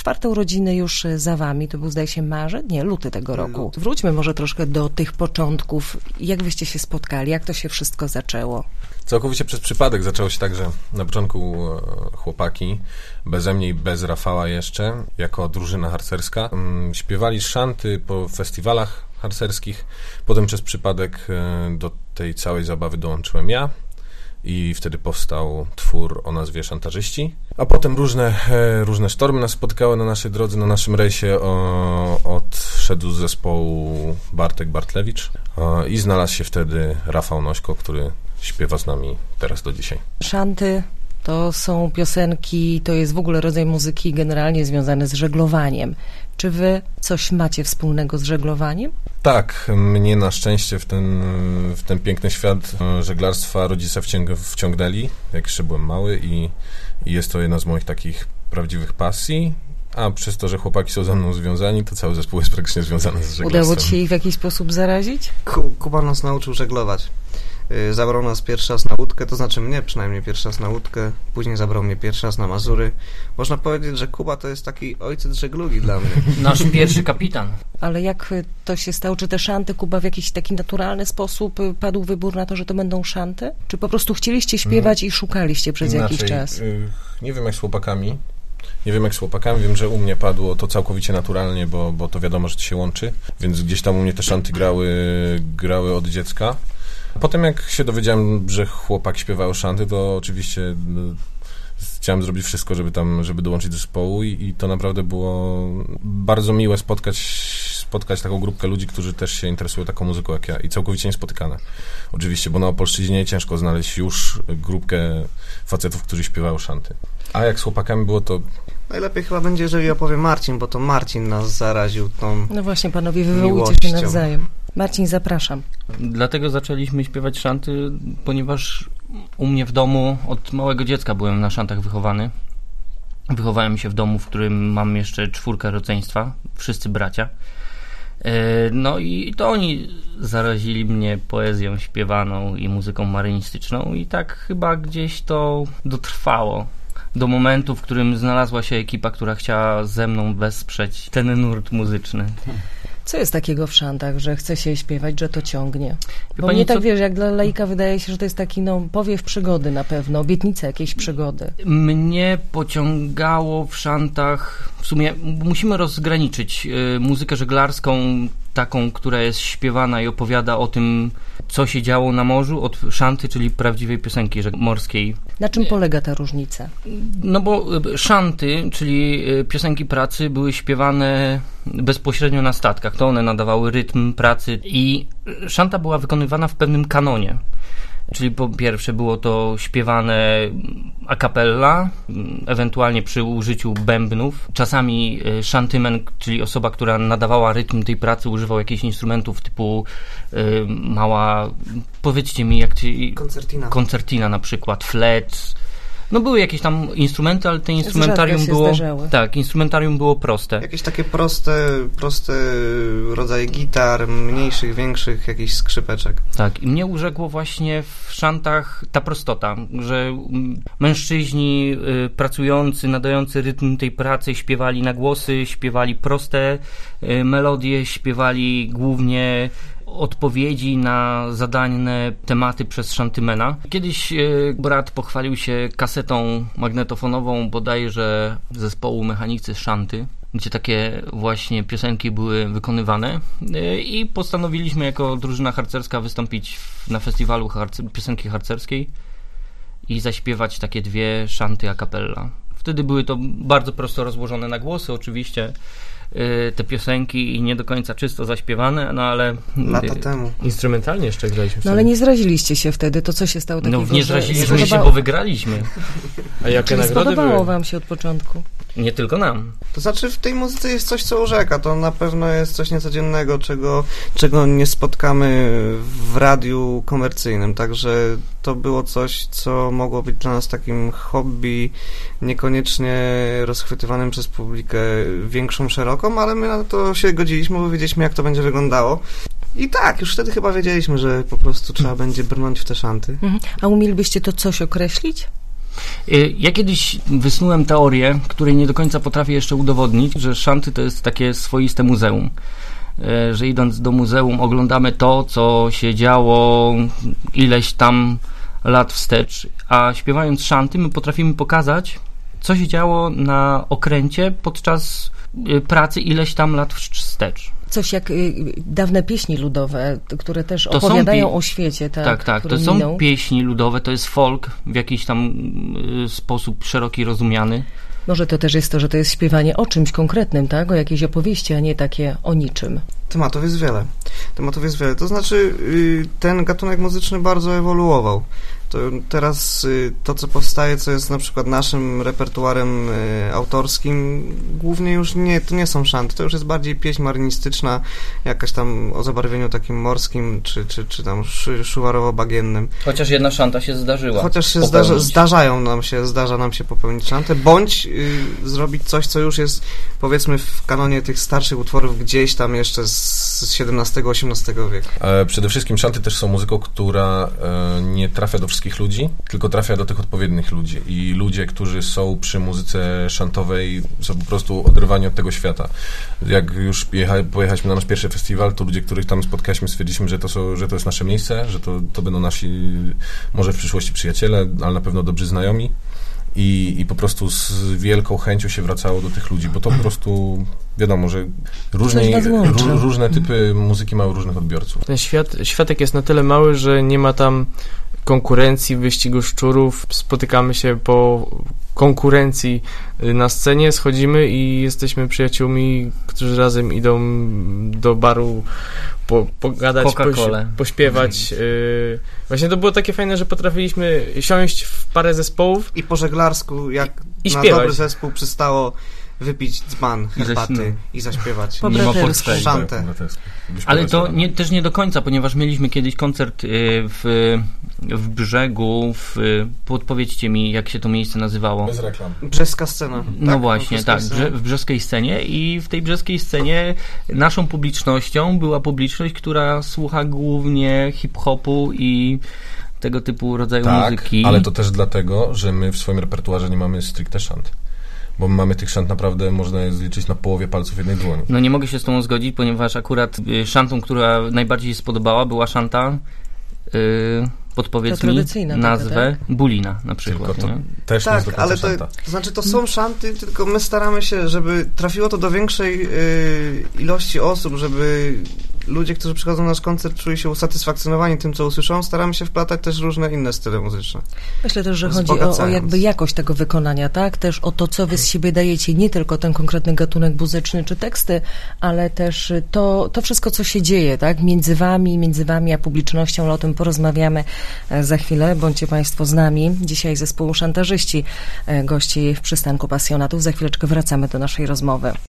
4. urodziny już za wami, to był zdaje się marzec, nie, luty tego roku. Wróćmy może troszkę do tych początków. Jak wyście się spotkali, jak to się wszystko zaczęło? Całkowicie przez przypadek zaczęło się tak, że na początku chłopaki, beze mnie i bez Rafała jeszcze, jako drużyna harcerska, śpiewali szanty po festiwalach harcerskich. Potem przez przypadek do tej całej zabawy dołączyłem ja i wtedy powstał twór o nazwie Szantażyści. A potem różne sztormy nas spotkały na naszej drodze, na naszym rejsie. Odszedł z zespołu Bartek Bartlewicz i znalazł się wtedy Rafał Nośko, który śpiewa z nami teraz do dzisiaj. Szanty to są piosenki, to jest w ogóle rodzaj muzyki generalnie związany z żeglowaniem. Czy wy coś macie wspólnego z żeglowaniem? Tak, mnie na szczęście w ten piękny świat żeglarstwa rodzice wciągnęli, jak jeszcze byłem mały i jest to jedna z moich takich prawdziwych pasji. A przez to, że chłopaki są ze mną związani, to cały zespół jest praktycznie związany z żeglarstwem. Udało ci się ich w jakiś sposób zarazić? Kuba nas nauczył żeglować. Zabrał nas pierwszy raz na łódkę, to znaczy mnie przynajmniej pierwszy raz na łódkę, później zabrał mnie pierwszy raz na Mazury. Można powiedzieć, że Kuba to jest taki ojciec żeglugi dla mnie. Nasz pierwszy kapitan. Ale jak to się stało? Czy te szanty, Kuba, w jakiś taki naturalny sposób padł wybór na to, że to będą szanty? Czy po prostu chcieliście śpiewać i szukaliście przez jakiś czas? Nie wiem jak z chłopakami. Wiem, że u mnie padło to całkowicie naturalnie, bo to wiadomo, że to się łączy, więc gdzieś tam u mnie te szanty grały od dziecka. Potem jak się dowiedziałem, że chłopak śpiewał szanty, to oczywiście chciałem zrobić wszystko, żeby dołączyć do zespołu i to naprawdę było bardzo miłe spotkać taką grupkę ludzi, którzy też się interesują taką muzyką jak ja i całkowicie niespotykane. Oczywiście, bo na Opolszczyźnie ciężko znaleźć już grupkę facetów, którzy śpiewają szanty. A jak z chłopakami było to... Najlepiej chyba będzie, jeżeli opowie Marcin, bo to Marcin nas zaraził tą No właśnie, panowie, wywołujcie się nawzajem. Marcin, zapraszam. Dlatego zaczęliśmy śpiewać szanty, ponieważ u mnie w domu od małego dziecka byłem na szantach wychowany. Wychowałem się w domu, w którym mam jeszcze 4 rodzeństwa, wszyscy bracia. No i to oni zarazili mnie poezją śpiewaną i muzyką marynistyczną i tak chyba gdzieś to dotrwało do momentu, w którym znalazła się ekipa, która chciała ze mną wesprzeć ten nurt muzyczny. Co jest takiego w szantach, że chce się śpiewać, że to ciągnie? Bo pani, mnie tak, wiesz, jak dla laika wydaje się, że to jest taki, powiew przygody na pewno, obietnica jakiejś przygody. Mnie pociągało w szantach, w sumie musimy rozgraniczyć muzykę żeglarską, taką, która jest śpiewana i opowiada o tym, co się działo na morzu, od szanty, czyli prawdziwej piosenki morskiej. Na czym polega ta różnica? No bo szanty, czyli piosenki pracy, były śpiewane bezpośrednio na statkach. To one nadawały rytm pracy i szanta była wykonywana w pewnym kanonie. Czyli po pierwsze było to śpiewane a cappella, ewentualnie przy użyciu bębnów. Czasami szantymen, czyli osoba, która nadawała rytm tej pracy, używał jakichś instrumentów typu mała, powiedzcie mi, jak koncertina na przykład, flet. No były jakieś tam instrumenty, ale te instrumentarium było... Tak, instrumentarium było proste. Jakieś takie proste rodzaje gitar, mniejszych, większych, jakichś skrzypeczek. Tak, i mnie urzekło właśnie w szantach ta prostota, że mężczyźni pracujący, nadający rytm tej pracy śpiewali na głosy, śpiewali proste melodie, śpiewali głównie odpowiedzi na zadane tematy przez szantymena. Kiedyś brat pochwalił się kasetą magnetofonową bodajże zespołu Mechanicy Szanty, gdzie takie właśnie piosenki były wykonywane i postanowiliśmy jako drużyna harcerska wystąpić na festiwalu piosenki harcerskiej i zaśpiewać takie 2 szanty a cappella. Wtedy były to bardzo prosto rozłożone na głosy oczywiście te piosenki i nie do końca czysto zaśpiewane, no ale... Lata temu. Instrumentalnie jeszcze graliśmy. No ale nie zraziliście się wtedy, to co się stało takiego? No nie zraziliśmy się, bo wygraliśmy. A jakie Czyli nagrody spodobało były? wam się od początku? Nie tylko nam. To znaczy w tej muzyce jest coś, co urzeka. To na pewno jest coś niecodziennego, czego nie spotkamy w radiu komercyjnym. Także to było coś, co mogło być dla nas takim hobby, niekoniecznie rozchwytywanym przez publikę większą, szeroką, ale my na to się godziliśmy, bo wiedzieliśmy, jak to będzie wyglądało. I tak, już wtedy chyba wiedzieliśmy, że po prostu trzeba będzie brnąć w te szanty. A umielibyście to coś określić? Ja kiedyś wysnułem teorię, której nie do końca potrafię jeszcze udowodnić, że szanty to jest takie swoiste muzeum. Że idąc do muzeum oglądamy to, co się działo ileś tam lat wstecz, a śpiewając szanty my potrafimy pokazać, co się działo na okręcie podczas pracy ileś tam lat wstecz. Coś jak dawne pieśni ludowe, które też opowiadają o świecie. Tak. To są pieśni ludowe, to jest folk w jakiś tam sposób szeroki rozumiany. Może to też jest to, że to jest śpiewanie o czymś konkretnym, tak? O jakiejś opowieści, a nie takie o niczym. Tematów jest wiele. To znaczy ten gatunek muzyczny bardzo ewoluował. To teraz to, co powstaje, co jest na przykład naszym repertuarem autorskim, głównie już to nie są szanty, to już jest bardziej pieśń marynistyczna, jakaś tam o zabarwieniu takim morskim, czy tam szuwarowo-bagiennym. Chociaż jedna szanta się zdarzyła. Chociaż się zdarza nam się popełnić szantę, bądź zrobić coś, co już jest, powiedzmy, w kanonie tych starszych utworów gdzieś tam jeszcze z XVII-XVIII wieku. Przede wszystkim szanty też są muzyką, która nie trafia do wszystkich ludzi, tylko trafia do tych odpowiednich ludzi. I ludzie, którzy są przy muzyce szantowej, są po prostu oderwani od tego świata. Jak już pojechaliśmy na nasz pierwszy festiwal, to ludzie, których tam spotkaliśmy, stwierdziliśmy, że to jest nasze miejsce, że to będą nasi, może w przyszłości przyjaciele, ale na pewno dobrzy znajomi. I po prostu z wielką chęcią się wracało do tych ludzi, bo to po prostu wiadomo, że różne typy muzyki mają różnych odbiorców. Ten światek jest na tyle mały, że nie ma tam konkurencji, wyścigu szczurów. Spotykamy się po konkurencji na scenie, schodzimy i jesteśmy przyjaciółmi, którzy razem idą do baru pogadać, pośpiewać. Właśnie to było takie fajne, że potrafiliśmy siąść w parę zespołów i po żeglarsku, jak i na śpiewać. Dobry zespół przystało wypić dzban herbaty i zaśpiewać. Mimo szantę. Ale to też nie do końca, ponieważ mieliśmy kiedyś koncert w Brzegu, podpowiedzcie mi, jak się to miejsce nazywało. Bez reklam. Brzeska scena. No tak, właśnie, tak, w brzeskiej scenie i w tej brzeskiej scenie naszą publicznością była publiczność, która słucha głównie hip-hopu i tego typu rodzaju muzyki. Ale to też dlatego, że my w swoim repertuarze nie mamy stricte szant. Bo mamy tych szant naprawdę, można je zliczyć na połowie palców jednej dłoni. No nie mogę się z tą zgodzić, ponieważ akurat szantą, która najbardziej się spodobała, była szanta, podpowiedz mi nazwę, tak? Bulina na przykład. Tylko to też nie jest do końca szanta. To znaczy to są szanty, tylko my staramy się, żeby trafiło to do większej ilości osób, żeby ludzie, którzy przychodzą na nasz koncert, czuli się usatysfakcjonowani tym, co usłyszą. Staramy się wplatać też różne inne style muzyczne. Myślę też, że chodzi o jakby jakość tego wykonania, tak? Też o to, co wy z siebie dajecie, nie tylko ten konkretny gatunek muzyczny czy teksty, ale też to wszystko, co się dzieje, tak? Między wami a publicznością, ale o tym porozmawiamy za chwilę. Bądźcie Państwo z nami. Dzisiaj zespół Szantażyści, gości w przystanku pasjonatów. Za chwileczkę wracamy do naszej rozmowy.